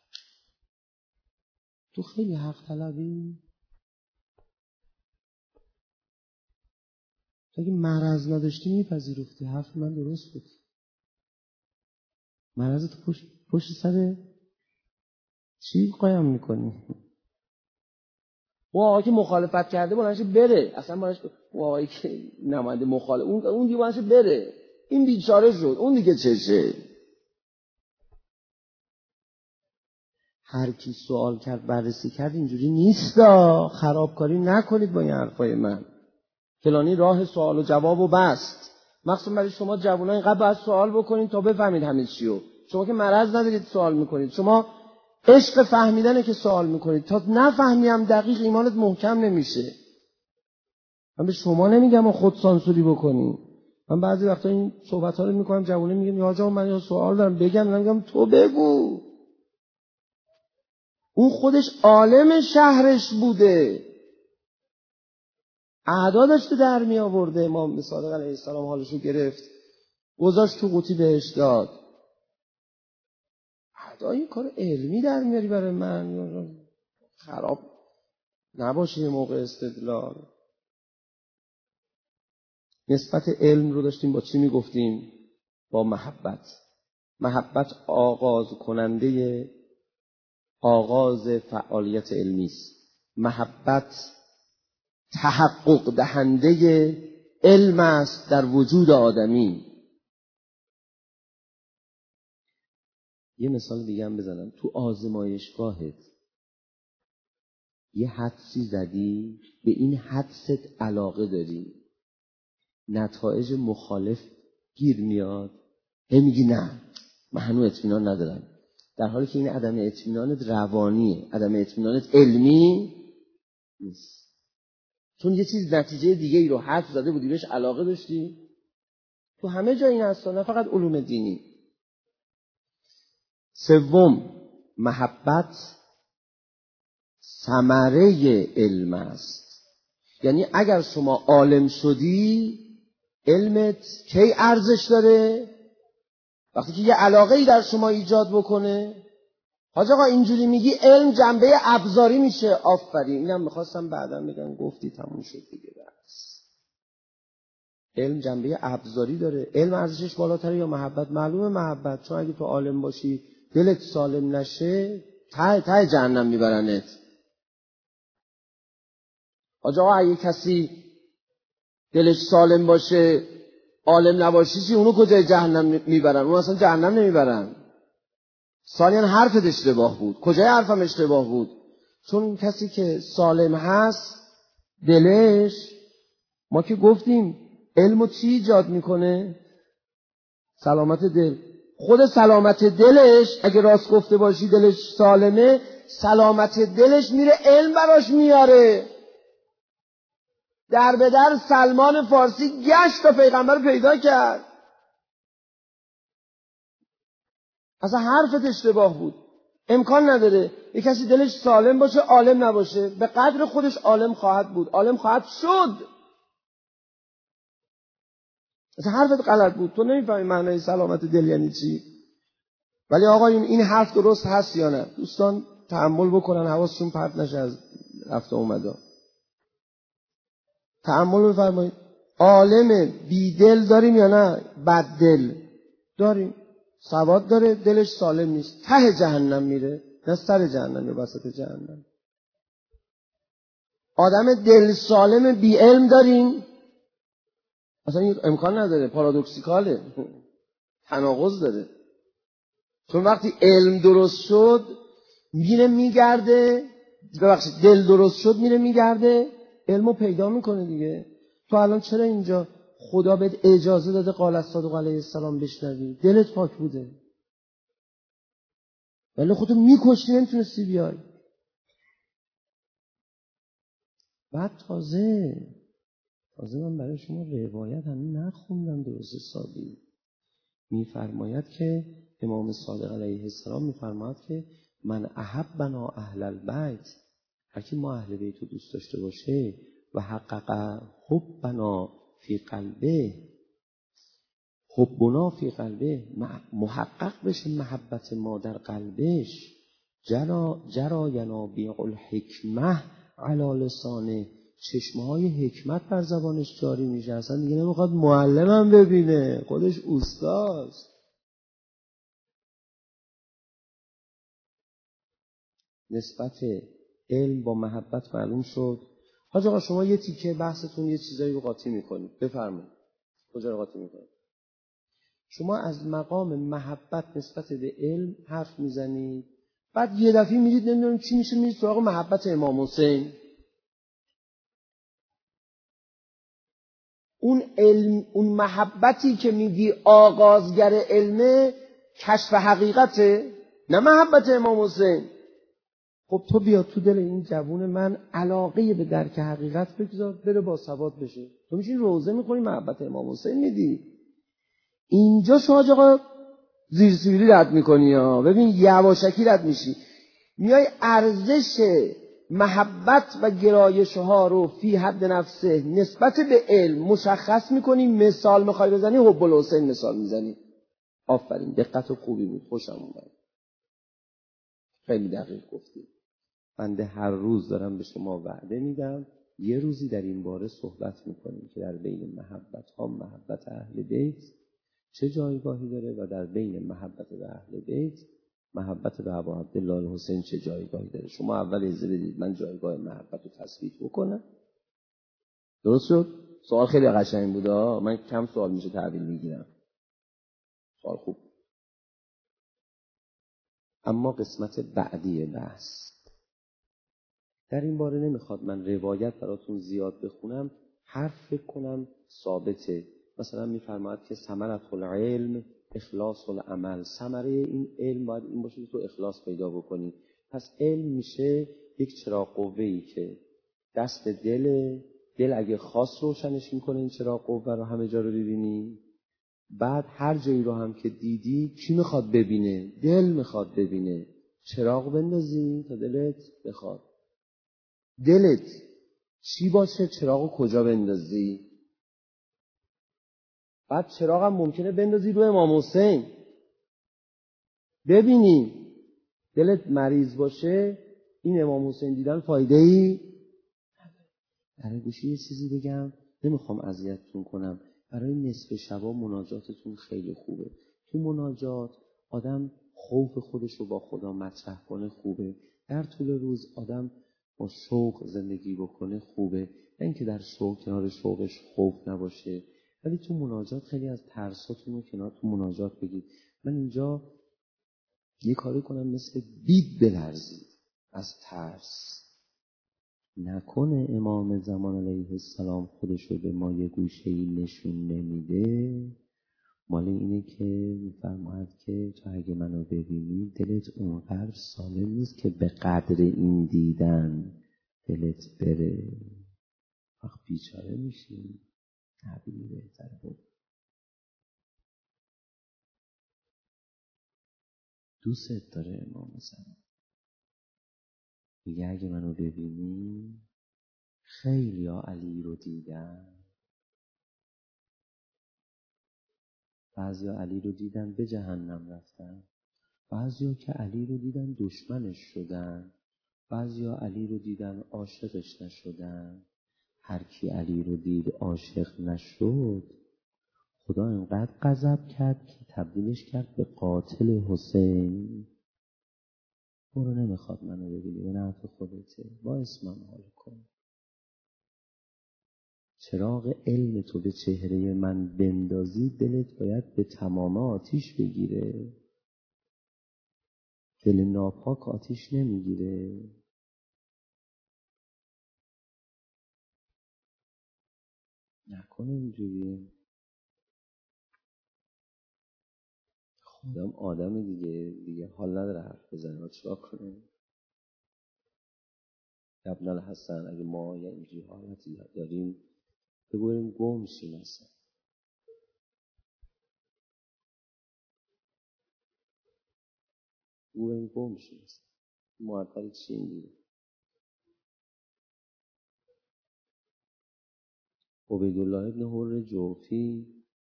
تو خیلی حق طلبی؟ اگه مرض نداشتی میپذیرفتی. حرف من درست بود. مرض تو پشت, پشت سر چی قایم میکنی؟ اون آقایی که مخالفت کرده بلنش بره، اصلا بلنش اون آقایی که نماینده مخالف اون اون دیگه بلنش بره، این بیچاره شد، اون دیگه چشه؟ هر کی سوال کرد بررسی کرد اینجوری نیستا. خرابکاری نکنید با این حرفای من. فلانی راه سوال و جواب و بست. مخصوصا برای شما جوونا اینقدر باید سوال بکنید تا بفهمید همه چیو. شما که مرض ندارید سوال میکنید، شما عشق فهمیدنه که سوال میکنید. تا نفهمیم دقیق ایمانت محکم نمیشه. من به شما نمیگم خود سانسوری بکنی. من بعضی وقتا این صحبت ها رو میکنم، جوونا میگن یا آقا من یه سوال دارم بگم، من میگم تو بگو. اون خودش عالم شهرش بوده، اعدا داشته در می آورده. امام صادق علیه السلام حالشو گرفت گذاشت تو قوطی بهش داد. اعدا این کار علمی در میاری برای من؟ خراب نباشه یه موقع استدلال. نسبت علم رو داشتیم با چی میگفتیم؟ با محبت. محبت آغاز کننده آغاز فعالیت علمی است. محبت تحقق دهنده علم است در وجود آدمی. یه مثال دیگه هم بزنم. تو آزمایشگاهت یه حدسی زدی، به این حدست علاقه داری، نتایج مخالف گیر میاد، هی میگی نه من هنوز اطمینان ندارم، در حالی که این عدم اطمینانت روانیه، عدم اطمینانت علمی نیست. چون یه چیز نتیجه دیگه ای رو حدس زده بودی، بهش علاقه داشتی. تو همه جا این هست، نه فقط علوم دینی. سوم، محبت ثمره علم است. یعنی اگر شما عالم شدی، علمت کی ارزش داره؟ وقتی که یه علاقه ای در شما ایجاد بکنه. حاج آقا اینجوری میگی علم جنبه ابزاری میشه. آفرین، اینم میخواستم بعدا بگم، گفتی تموم شد دیگه. بس علم جنبه ابزاری داره. علم ارزشش بالاتره یا محبت؟ معلومه محبت، چون اگه تو عالم باشی دلت سالم نشه ته ته جهنم میبرنت. حاج آقا اگه کسی دلش سالم باشه عالم نباشی چی؟ اونو کجای جهنم میبرن؟ اون اصلا جهنم نمیبرن. ثانیاً حرفت اشتباه بود. کجای حرفم اشتباه بود؟ چون کسی که سالم هست دلش، ما که گفتیم علمو چی ایجاد میکنه؟ سلامت دل. خود سلامت دلش اگه راست گفته باشی دلش سالمه، سلامت دلش میره علم براش میاره. در به در سلمان فارسی گشت تا پیغمبر پیدا کرد. اصلا حرفت اشتباه بود. امکان نداره یه کسی دلش سالم باشه عالم نباشه. به قدر خودش عالم خواهد بود، عالم خواهد شد. مثلا حرفت غلط بود، تو نمیفهمی معنای سلامت دل یعنی چی. ولی آقایون این حرف درست هست یا نه؟ دوستان تأمل بکنن، حواسشون پرت نشه از رفته اومده. تأمل بفرمایید. عالم بی دل داریم یا نه؟ بد دل داریم. سواد داره، دلش سالم نیست، ته جهنم میره، نه سر جهنم یا وسط جهنم. آدم دل سالم بی علم داریم. اصلا این امکان نداره، پارادوکسیکاله، تناقض داره. چون وقتی علم درست شد میره میگرده، ببخشید دل درست شد میره میگرده، علمو پیدا میکنه دیگه. تو الان چرا اینجا خدا بهت اجازه داده قال الصادق علیه السلام بشنوی؟ دلت پاک بوده، ولی خودتو میکشتی نمیتونستی بیای. بعد تازه تازه من برای شما روایت همین نخوندم درست حسابی. میفرماید که امام صادق علیه السلام میفرماید که من احبنا اهل البیت، هر کی ما اهل بیت رو دوست داشته باشه و حقق حبنا فی قلبه، حبنا فی قلبه، محقق بشه محبت ما در قلبش، جرا جرا ینابیع الحکمه علی لسانه، چشمهای حکمت بر زبانش جاری میشه. اصلا دیگه نمیخواد معلمم ببینه، خودش اوستاست. نسبت علم با محبت معلوم شد. حاج آقا شما یه تیکه بحثتون یه چیزایی رو قاطی میکنید، بفرمایید. کجا رو قاطی میکنید؟ شما از مقام محبت نسبت به علم حرف میزنید، بعد یه دفعه میرید نمیدونم چی میشه، میرید سراغ محبت امام حسین. اون علم، اون محبتی که میگی آغازگر علمه، کشف حقیقته، نه محبت امام حسین. خب تو بیا تو دل این جوون من علاقه به درک حقیقت بگذار، بره با سواد بشه. تو میشین روزه میخونی محبت امام حسین میدی. اینجا شما آقا زیر سیبیلی رد میکنی ها. ببین یواشکی رد میشی، میای ارزش محبت و گرایش ها رو فی حد نفسه نسبت به علم مشخص میکنی. مثال میخوای بزنی، حب الحسین مثال میزنی. آفرین، دقت و خوبی بود، خوشم اومد، خیلی دقیق گفتی. بنده هر روز دارم به شما وعده میدم یه روزی در این باره صحبت میکنیم که در بین محبت ها محبت اهل بیت چه جایگاهی داره و در بین محبت به اهل بیت محبت به ابا عبدالله الحسین چه جایگاهی داره. شما اول اجازه بدید من جایگاه محبت رو تثبیت بکنم. درست شد؟ سوال خیلی قشنگ بود ها. من کم سوال میشه تحویل میگیرم. سوال خوب. اما قسمت بعدی بحث در این باره نمیخواد من روایت براتون زیاد بخونم، حرف فکر کنم ثابته. مثلا میفرماید که ثمرة العلم اخلاص العمل، ثمره این علم باید این باشه که تو اخلاص پیدا بکنی. پس علم میشه یک چراغ قوه‌ای که دست دل دل اگه خاص روشنش میکنه این چراغ قوه رو همه جا رو ببینی. بعد هر جایی رو هم که دیدی کی میخواد ببینه؟ دل میخواد ببینه. چراغ بندازی تا دلت بخواد. دلت چی باشه چراغو کجا بندازی؟ بعد چراغ هم ممکنه بندازی روی امام حسین. ببینی دلت مریض باشه این امام حسین دیدن فایده ای برای گوشی. یه چیزی بگم، نمیخوام اذیتتون کنم، برای نصف شبا مناجاتتون خیلی خوبه. تو مناجات آدم خوف خودش رو با خدا مطرح کنه خوبه. در طول روز آدم با شوق زندگی بکنه خوبه، نه اینکه در شوق کنار شوقش خوف نباشه. ولی تو مناجات خیلی از ترساتون رو کنار تو مناجات بگید. من اینجا یه کاری کنم مثل بید بلرزید از ترس. نکنه امام زمان علیه السلام خودشو به ما یه گوشه‌ای نشون نمیده. مال اینه که میفرماید که تو اگه منو ببینی دلت اونقدر سالم نیست که به قدر این دیدن دلت بره، وقت بیچاره میشی. تعبیری بهتره بود. دوست داره امام زمان. میگه اگه منو ببینی خیلی ها علی رو دیدن، بعضی ها علی رو دیدن به جهنم رفتن، بعضی ها که علی رو دیدن دشمنش شدن، بعضی ها علی رو دیدن عاشقش نشدن. هر کی علی رو دید عاشق نشد، خدا انقدر غضب کرد که تبدیلش کرد به قاتل حسین. برو نمیخواد منو ببینی، به نفع خودته، با اسمم حال کن. چراغ علم تو به چهره من بندازی، دلت باید به تمام آتیش بگیره. دل ناپاک آتیش نمیگیره. نکنه اینجوریه. خودم آدم دیگه دیگه حال نداره حرف بزنه، چرا کنه؟ ابن الحسن اگه ما یه اینجوری حالتی داریم بگوییم گم شیم اصلا. بگوییم گم شیم اصلا. معطل چی میگه؟ عبیدالله ابن حر جوفی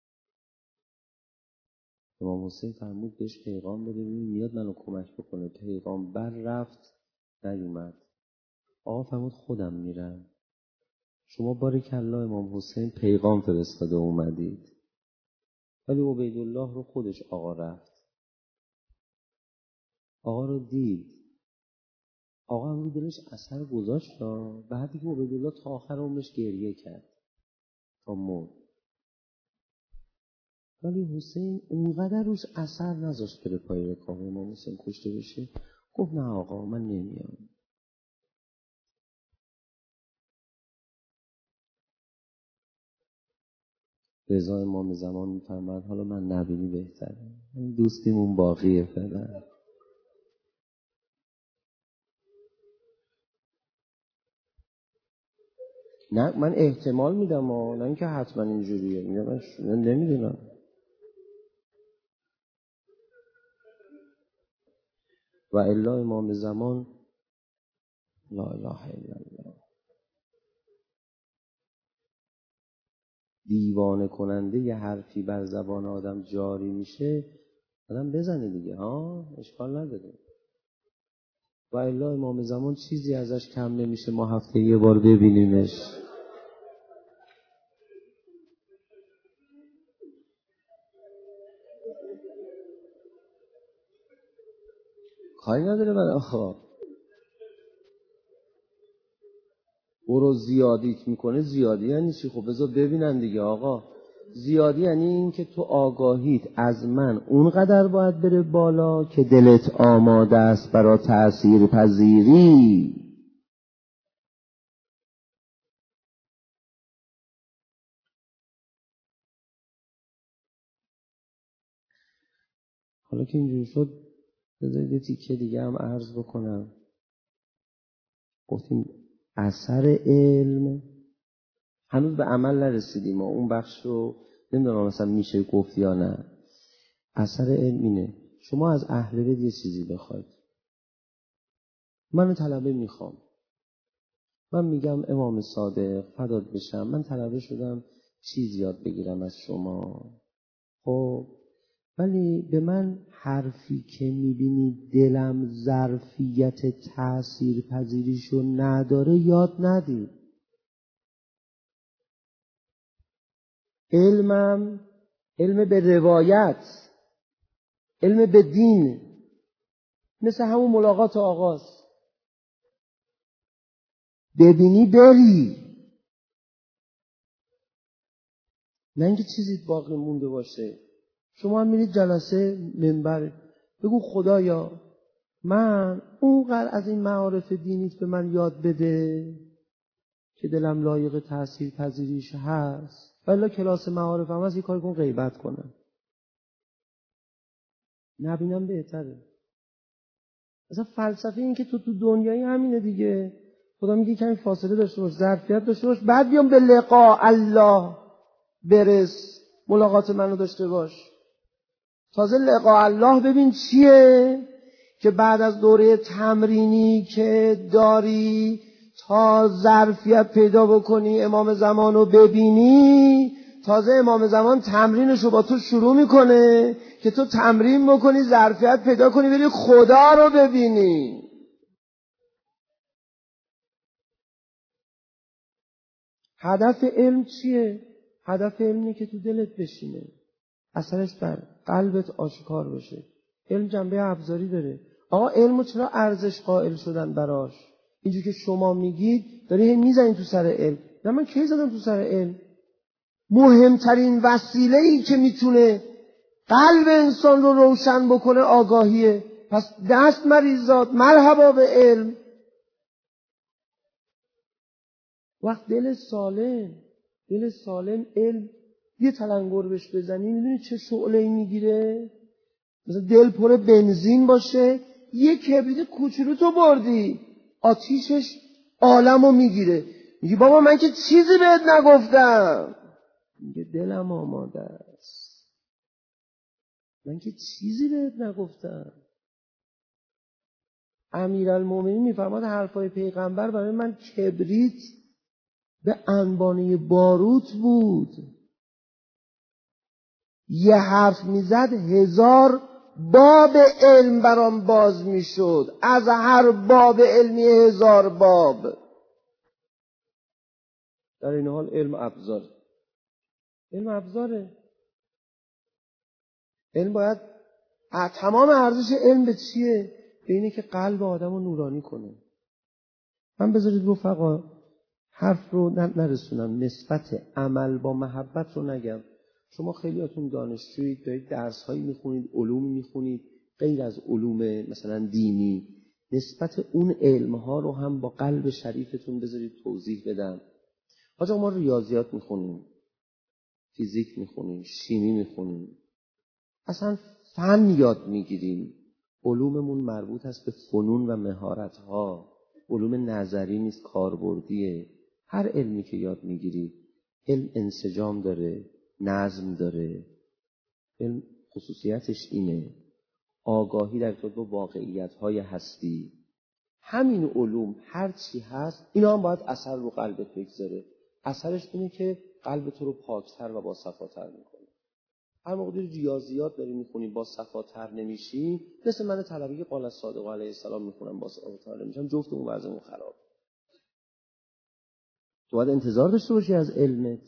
امام حسین فرمود بهش پیغام بده میاد منو کمک بکنه. پیغام بر رفت نیومد. آقا فرمود خودم میرم. شما باریکالله امام حسین پیغام فرستاده اومدید، ولی عبیدالله رو خودش آقا رفت، آقا رو دید، آقا هم رو دلش اثر گذاشت. بعدی که عبیدالله تا آخر عمرش گریه کرد تا مرد، ولی حسین اونقدر روش اثر نذاشت بره پای رکاب امام حسین کشته بشه. گفت نه آقا من نمیام. رضا امام زمان میفرماد حالا من نبینی بهتره، دوستیمون باقیه فعلا. نه من احتمال میدم ها، نه اینکه حتما اینجوریه، میگم من نمیدونم. و الا امام زمان لا اله الا الله دیوانه کننده یه حرفی بر زبان آدم جاری میشه، آدم بزنه دیگه ها، اشکال نداره. و الا امام زمان چیزی ازش کم نمیشه ما هفته یه بار ببینیمش. کاری نداره من آخا برو زیادیت میکنه. زیادی یعنی چی؟ خب بذار ببینن دیگه آقا. زیادی یعنی این که تو آگاهیت از من اونقدر باید بره بالا که دلت آماده است برای تأثیر پذیری. حالا که اینجور شد بذارید یه تیکه دیگه هم عرض بکنم. گفتیم اثر علم هنوز به عمل نرسیدیم، اون بخش رو نمیدونم مثلا میشه گفت یا نه. اثر علم اینه شما از اهل بیت یه چیزی بخواید. من طلبه میخوام، من میگم امام صادق فدات بشم، من طلبه شدم چیز یاد بگیرم از شما. خب ولی به من حرفی که میبینی دلم ظرفیت تأثیر پذیریشو نداره یاد ندید. علمم علم به روایت، علم به دین، مثل همون ملاقات آغاز. ببینی بری، نه اینکه چیزی باقی مونده باشه. شما هم میرید جلسه منبر بگو خدایا من اونقدر از این معارف دینیت به من یاد بده که دلم لایق تأثیر پذیریش هست، ولی کلاس معارف هم هست یه کاری کن غیبت کنم نبینم بهتره. اصلا فلسفه این که تو تو دنیایی همینه دیگه. خدا میگه کمی فاصله داشته باش، ظرفیت داشته باش، بعد بیام به لقاء الله برس، ملاقات منو داشته باش. تازه لقاء الله ببین چیه که بعد از دوره تمرینی که داری تا ظرفیت پیدا بکنی امام زمان رو ببینی، تازه امام زمان تمرینش رو با تو شروع میکنه که تو تمرین بکنی ظرفیت پیدا کنی بری خدا رو ببینی. هدف علم چیه؟ هدف علم اینه که تو دلت بشینه، اثرش در قلبت آشکار بشه. علم جنبه ابزاری داره. آقا علمو چرا ارزش قائل شدن براش؟ اینجور که شما میگید داری هی میزنی تو سر علم. نه من کی زدم تو سر علم؟ مهمترین وسیله ای که میتونه قلب انسان رو روشن بکنه آگاهیه. پس دست مریزاد، مرحبا به علم. وقت دل سالم، دل سالم علم یه تلنگر بهش بزنی میدونی چه شعله‌ای میگیره؟ مثلا دل پر بنزین باشه، یه کبریت کوچولو تو بردی، آتیشش عالمو میگیره. میگی بابا من که چیزی بهت نگفتم. میگه دلم آماده است، من که چیزی بهت نگفتم. امیرالمومنین میفرماد حرفای پیغمبر برای من کبریت به انبانه باروت بود. یه حرف میزد هزار باب علم برام باز میشد، از هر باب علمی هزار باب. در این حال علم ابزار، علم ابزاره. علم باید تمام ارزش علم به چیه؟ به اینه که قلب آدم رو نورانی کنه. من بذارید رفقا حرف رو نرسونم، نسبت عمل با محبت رو نگم. شما خیلیاتون دانشجویید، دارید درس‌هایی میخونید، علوم میخونید غیر از علوم مثلا دینی. نسبت اون علم‌ها رو هم با قلب شریفتون بذارید توضیح بدم. آجا ما ریاضیات میخونیم، فیزیک میخونیم، شیمی میخونیم، اصلا فن یاد میگیریم. علوممون مربوط است به فنون و مهارت‌ها، علوم نظری نیست، کاربردیه. هر علمی که یاد میگیری علم انسجام داره، نظم داره. علم خصوصیتش اینه، آگاهی در ارتباط با واقعیت‌های هستی. همین علوم هر چی هست اینا هم باید اثر رو قلبت بگذاره. اثرش اینه که قلب تو رو پاکتر و با صفاتر میکنه. هر موقع ریاضیات داری میخونی با صفاتر نمیشی، مثل من طلبه قال الصادق علیه السلام میخونم با صفاتر نمیشم، جفت اون وضعمون خراب. تو باید انتظار داشته باشی از علمت.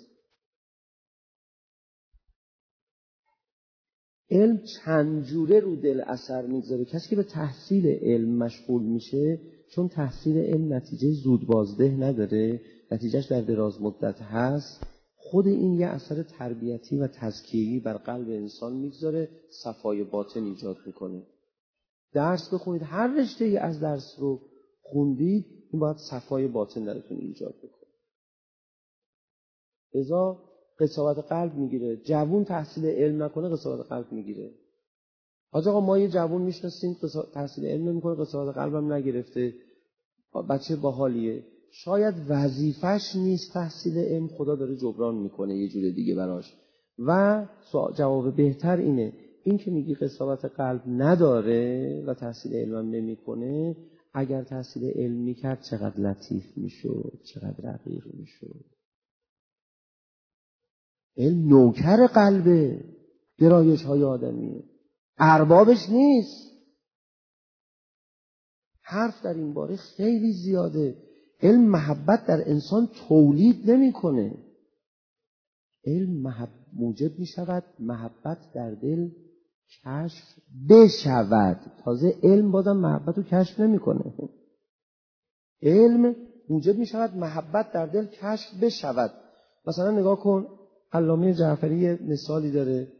علم چند جوره رو دل اثر میگذاره. کسی که به تحصیل علم مشغول میشه، چون تحصیل علم نتیجه زود بازده نداره، نتیجهش در دراز مدت هست، خود این یه اثر تربیتی و تزکیه‌ای بر قلب انسان میگذاره، صفای باطن ایجاد میکنه. درس بخونید، هر رشته‌ای از درس رو خوندید، این باید صفای باطن درتون ایجاد بکنه. لذا قساوت قلب میگیره. جوون تحصیل علم نکنه قساوت قلب میگیره. حاج آقا ما یه جوون میشناسیم تحصیل علم نمیکنه، قساوت قلبم نگرفته، بچه باحالیه. شاید وظیفش نیست تحصیل علم، خدا داره جبران میکنه یه جور دیگه براش. و جواب بهتر اینه، این که میگی قساوت قلب نداره و تحصیل علمم نمیکنه، اگر تحصیل علم میکرد چقدر لطیف میشد، چقدر رقیق میشد. علم نوکر قلبه، گرایش های آدمیه، اربابش نیست. حرف در این باره خیلی زیاده. علم محبت در انسان تولید نمیکنه. علم محب... موجب می شود محبت در دل کشف بشود. تازه علم بازم محبت رو کشف نمیکنه. علم موجب می شود محبت در دل کشف بشود. مثلا نگاه کن، علامه جعفری یه مثالی داره،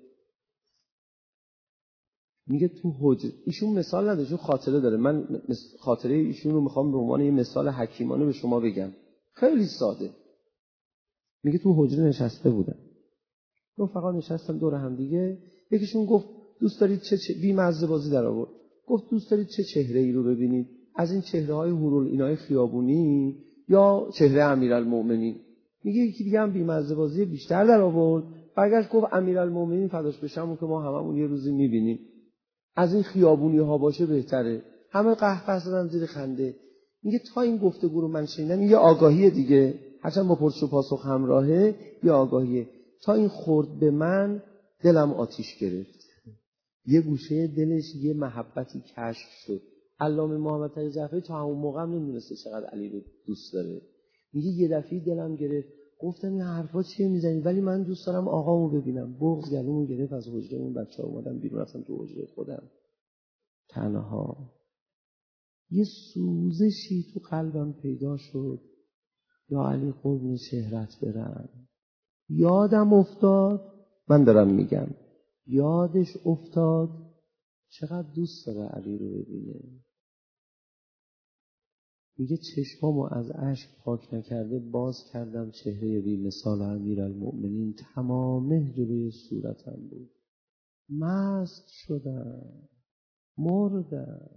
میگه تو حجره، ایشون مثال نداره، ایشون خاطره داره، من خاطره ایشون رو میخوام به عنوان یه مثال حکیمانه به شما بگم، خیلی ساده. میگه تو حجره نشسته بودن، رفقا نشستن دور هم دیگه، یکیشون گفت دوست دارید چه, چه... بی مزه بازی در آورد، گفت دوست دارید چه چهره ای رو ببینید، از این چهره های هورول اینای خیابونی یا چهره امیرالمومنین؟ میگه یکی دیگه هم بی مزه بازی بیشتر در آورد، برگشت گفت امیرالمومنین فداش بشم که ما هممون یه روزی میبینیم از این خیابونی ها باشه بهتره. همه قهقه زدن زیر خنده. میگه تا این گفتگو رو من شنیدم، یه آگاهی دیگه، هرچند با پرسش و پاسخ همراهه، یه آگاهیه. تا این خورد به من دلم آتیش گرفت. یه گوشه دلش یه محبتی کشف شد. علامه محمد تقی جعفری تا همون موقع هم نمیدونسته چقدر علی رو دوست داره. میگه یه دفعه دلم گرفت، گفتم این حرفا چیه میزنی؟ ولی من دوست دارم آقامو ببینم. بغض گلومو گرفت، از حجره اون بچه‌ها اومدم بیرون، رفتم تو حجره خودم تنها. یه سوزشی تو قلبم پیدا شد. یا علی قربون چهرت برم. یادم افتاد، من دارم میگم، یادش افتاد چقدر دوست داره علی رو ببینه. میگه چشمامو از اشک پاک نکرده باز کردم، چهره بی مثال امیرالمؤمنین تمامه جلوی صورتم بود. مست شدم، مردم.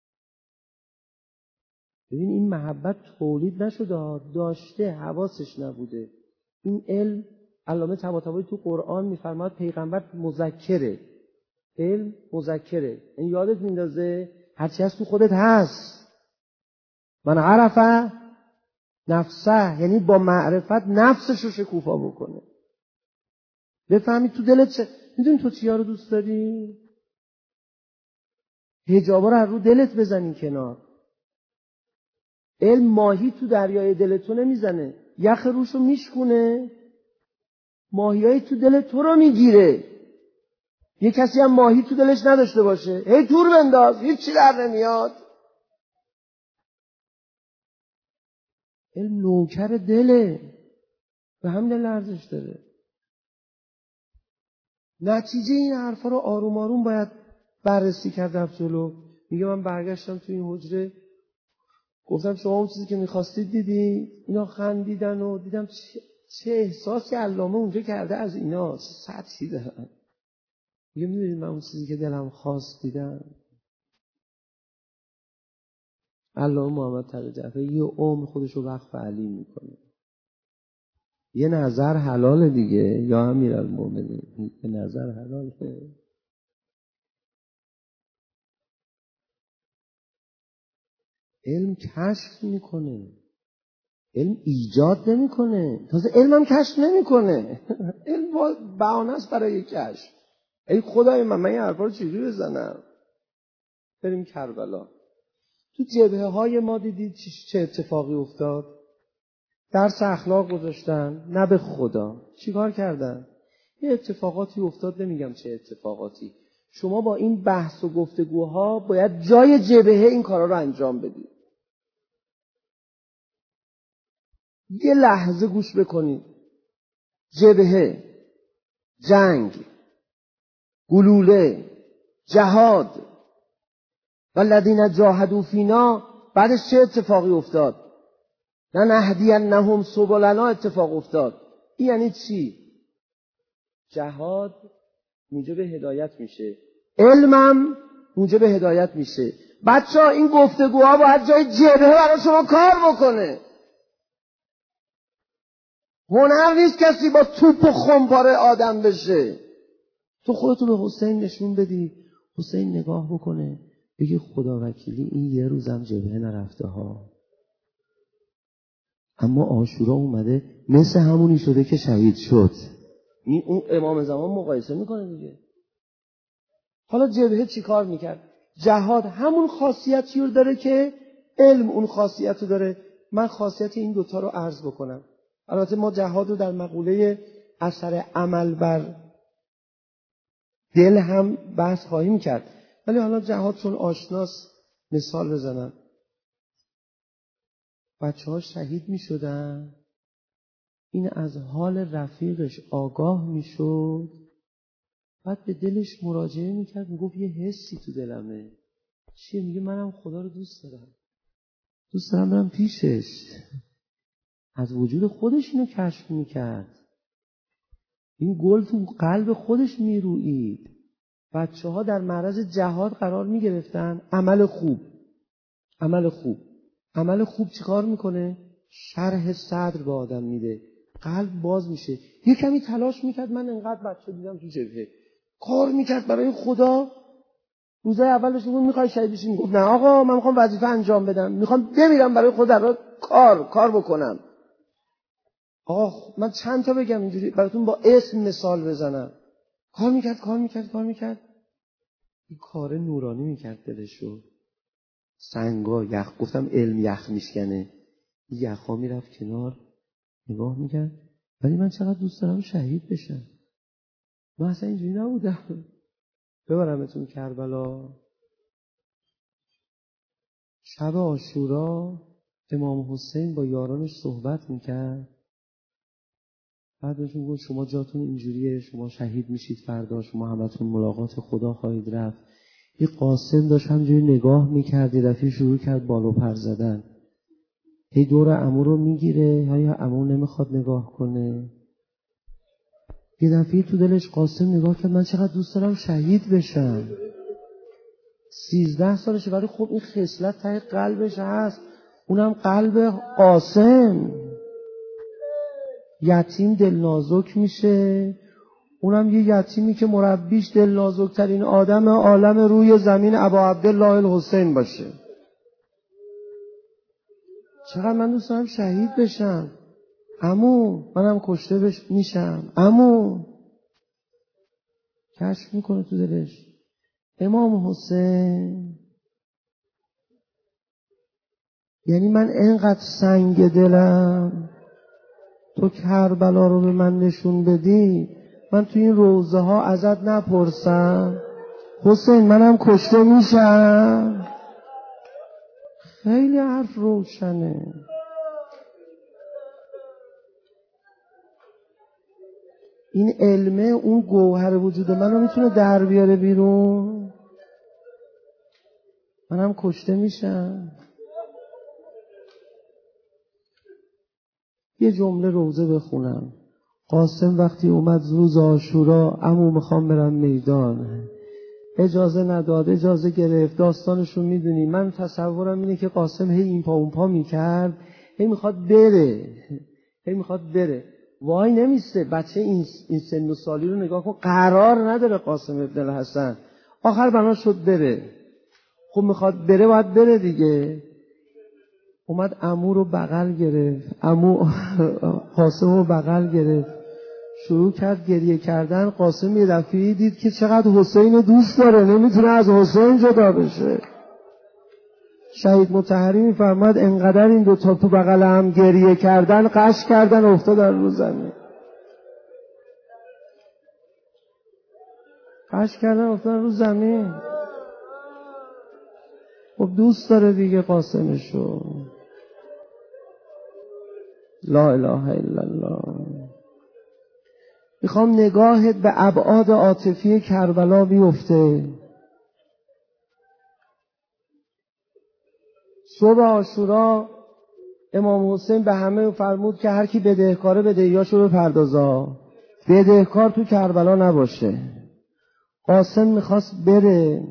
ببین این محبت تولید نشده، داشته، حواسش نبوده. این علم علامه طباطبایی تو قرآن میفرماد پیغمبر مذکره، علم مذکره، این یادت میندازه هرچی هست تو خودت هست. من عرفه نفسه، یعنی با معرفت نفسش رو شکوفا بکنه. بفهمی تو دلت چه، میدونی تو چیا رو دوست داری؟ حجابا رو از رو دلت بزنی کنار. علم ماهی تو دریای دلتو نمیزنه، یخ روشو میشکونه، ماهیایی تو دل تو رو میگیره. یه کسی هم ماهی تو دلش نداشته باشه، هی تور بنداز، هیچی در نمیاد. علم نوکر دله، به همین دل ارزش داره. نتیجه این حرفا رو آروم آروم باید بررسی کرد رفت جلو. میگه من برگشتم تو این حجره، گفتم شما اون چیزی که میخواستید دیدی؟ اینا خندیدن و دیدم چه, چه احساسی علامه اونجا کرده از اینا، چه سطحی دارن. میگه میدونید من اون چیزی که دلم خواست دیدم. علامه محمد تقی جعفری یه عمر خودش رو وقف علی میکنه. یه نظر حلاله دیگه، یا امیرالمومنین، یه نظر حلاله. علم کشف میکنه، علم ایجاد نمیکنه، تازه علم هم کشف نمیکنه. علم بهانه است برای کشف. ای خدای من، من این حرفا رو چجوری بزنم؟ بریم کربلا. تو جبهه های ما دیدید چه اتفاقی افتاد؟ درس اخلاق گذاشتن، نه به خدا. چیکار کردن؟ یه اتفاقاتی افتاد، نمیگم چه اتفاقاتی. شما با این بحث و گفتگوها باید جای جبهه این کارا رو انجام بدید. یه لحظه گوش بکنید. جبهه، جنگ، گلوله، جهاد، والذین جاهدوا فینا، بعدش چه اتفاقی افتاد؟ لنهدینهم سبلنا اتفاق افتاد. این یعنی چی؟ جهاد موجب هدایت میشه، علمم موجب هدایت میشه. بچه‌ها این گفتگوها باید جای جبهه برای شما کار بکنه. هنر نیست کسی با توپ و خمپاره آدم بشه. تو خودتو به حسین نشون بدی، حسین نگاه بکنه بگی خدا وکیلی این یه روزم جبهه نرفته ها، اما عاشورا اومده مثل همونی شده که شهید شد. این اون امام زمان مقایسه میکنه دیگه. حالا جبهه چی کار میکرد؟ جهاد همون خاصیتی رو داره که علم اون خاصیت رو داره. من خاصیت این دوتا رو عرض بکنم. البته ما جهاد رو در مقوله اثر عمل بر دل هم بحث خواهیم کرد، ولی حالا جهاد چون آشناس مثال بزنم. بچه ها شهید می شدن، این از حال رفیقش آگاه می شد، بعد به دلش مراجعه می کرد، می گفت یه حسی تو دلمه. چیه؟ میگه منم خدا رو دوست دارم، دوست دارم برم پیشش. از وجود خودش اینو کشف می کرد. این گل تو قلب خودش می روید. بچه ها در معرض جهاد قرار می گرفتن. عمل خوب، عمل خوب عمل خوب چیکار میکنه؟ شرح صدر به آدم میده. قلب باز میشه. یه کمی تلاش میکرد. من انقدر بچه دیدم تو جبهه کار میکرد برای خدا. روزای اولش میگفت میخوای شهید بشی؟ میگفت نه آقا من میخوام وظیفه انجام بدم، میخوام بمیرم برای خدا رو کار کار بکنم. آقا من چند تا بگم اینجوری براتون با اسم مثال بزنم. کار میکرد کار میکرد کار میکرد این کار نورانی میکرد دلشو. سنگا یخ، گفتم علم یخ میشکنه، یخا میرفت کنار نگاه میکرد. ولی من چقدر دوست دارم شهید بشم. من اصلا اینجوری نبودم. ببرمتون کربلا. شب عاشورا امام حسین با یارانش صحبت میکرد. بعد بهشون گفت شما جاتون اینجوریه، شما شهید میشید فردا، شما همتون ملاقات خدا خواهید رفت. یه قاسم داشت همجوری نگاه میکرد، یه دفعه شروع کرد بالو پر زدن. هی دور عمو رو میگیره، یا عمو نمیخواد نگاه کنه. یه دفعه تو دلش قاسم نگاه کرد من چقدر دوست دارم شهید بشم. سیزده سالشه ولی خب این خصلت ته قلبش هست، اونم قلب قاسم. یتیم دل نازک میشه، اونم یه یتیمی که مربیش دل نازکترین آدم عالم روی زمین ابا عبدالله الحسین باشه. چقدر من دوست دارم شهید بشم. عمو منم کشته بش میشم. عمو کشف میکنه تو دلش امام حسین، یعنی من اینقدر سنگ دلم، تو کربلا رو به من نشون بدی، من تو این روضه ها ازت نپرسم حسین منم کشته میشم؟ خیلی حرف روشنه. این علمه اون گوهر وجود منو میتونه در بیاره بیرون. منم کشته میشم. یه جمله روزه بخونم. قاسم وقتی اومد روز عاشورا، عمو میخوام برم میدان، اجازه نداد، اجازه گرفت. داستانشون میدونی. من تصورم اینه که قاسم هی این پا اون پا میکرد، هی میخواد بره، هی میخواد بره، وای نمیسته. بچه این, این سن و سالی رو نگاه کن، قرار نداره قاسم ابن الحسن. آخر بنا شد بره. خب میخواد بره باید بره دیگه. اومد عمو رو بغل گرفت، عمو قاسم رو بغل گرفت، شروع کرد گریه کردن. قاسم یه دفعه دید که چقدر حسین دوست داره، نمیتونه از حسین جدا بشه. شهید مطهری میفرماد انقدر این دو تا تو بغل هم گریه کردن، قش کردن، افتادن رو زمین. قش کردن افتادن رو زمین. خب دوست داره دیگه قاسمشو. لا اله الا الله. میخوام نگاهت به ابعاد عاطفی کربلا بیفته. صبح عاشورا امام حسین به همه فرمود که هر کی بدهکاره بدهیاشو بپردازا، بدهکار تو کربلا نباشه. قاسم میخواست بره.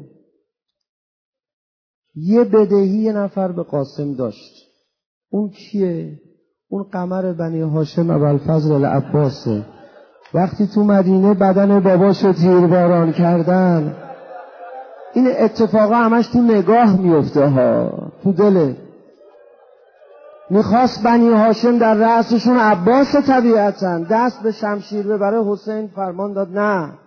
یه بدهی یه نفر به قاسم داشت. اون کیه؟ اون قمر بنی هاشم ابوالفضل العباسه. وقتی تو مدینه بدن باباشو تیرباران کردن، این اتفاقا همش تو نگاه میفته ها، تو دله. میخواست بنی هاشم در رأسشون عباس طبیعتاً دست به شمشیر ببره، حسین فرمان داد نه.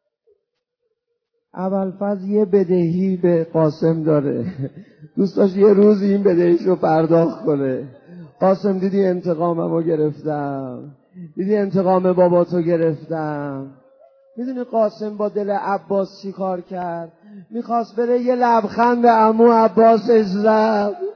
ابوالفضل یه بدهی به قاسم داره، دوست داشت یه روز این بدهیشو پرداخت کنه. قاسم دیدی انتقاممو گرفتم، دیدی انتقام باباتو گرفتم. میدونی قاسم با دل عباس چی کار کرد؟ میخواست بره یه لبخند به عمو عباسش زد.